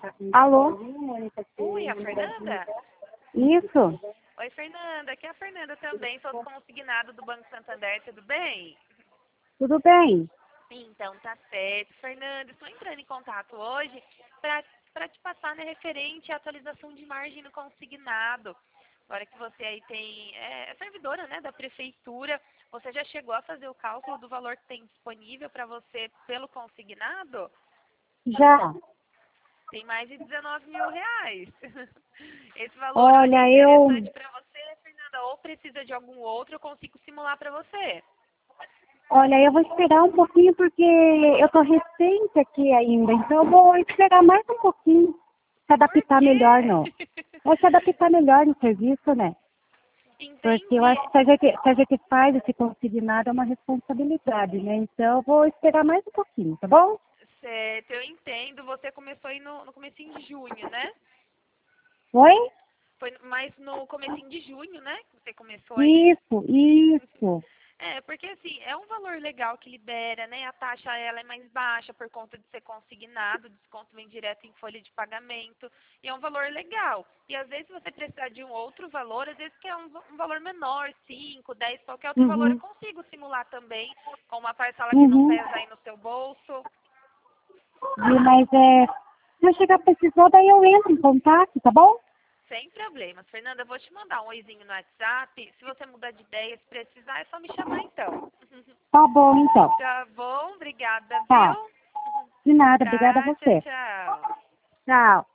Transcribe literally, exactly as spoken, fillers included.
Alô? Oi, a Fernanda? Isso? Oi, Fernanda. Aqui é a Fernanda também, sou do consignado do Banco Santander, tudo bem? Tudo bem? Então, tá certo. Fernanda, estou entrando em contato hoje para te passar, né, referente à atualização de margem no consignado. Agora que você aí tem, é, é servidora, né, da prefeitura, você já chegou a fazer o cálculo do valor que tem disponível para você pelo consignado? Já. Tem mais de dezenove mil reais. Esse valor hoje é Olha, eu... interessante para você, Fernanda, ou precisa de algum outro, eu consigo simular para você. Olha, eu vou esperar um pouquinho porque eu tô recente aqui ainda, então eu vou esperar mais um pouquinho, se Por adaptar melhor, não. quê? Vou se adaptar melhor no serviço, né? Porque eu Entendi. acho que se a gente, se a gente faz esse consignado é uma responsabilidade, né? Então eu vou esperar mais um pouquinho, tá bom? Certo, eu entendo. Você começou aí no, no comecinho de junho, né? Oi? Foi mais no comecinho de junho, né? Que você começou aí. Isso, isso. É, porque assim, é um valor legal que libera, né? A taxa ela é mais baixa por conta de ser consignado, o desconto vem direto em folha de pagamento, e é um valor legal. E às vezes você precisar de um outro valor, às vezes que é um, um valor menor, cinco, dez, qualquer outro valor, eu Uhum, consigo simular também, com uma parcela que não uhum. pesa aí no seu bolso. E, mas é, se eu chegar a precisar, daí eu entro em contato, tá bom? Sem problemas. Fernanda, eu vou te mandar um oizinho no WhatsApp. Se você mudar de ideia, se precisar, é só me chamar então. Tá bom, então. Tá bom? Obrigada, Tá. viu? De nada, obrigada a Tá, tchau, você. tchau. Tchau.